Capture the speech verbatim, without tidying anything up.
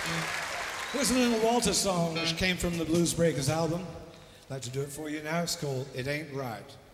Here's a little Walter song which came from the Blues Breakers album. I'd like to do it for you now. It's called It Ain't Right.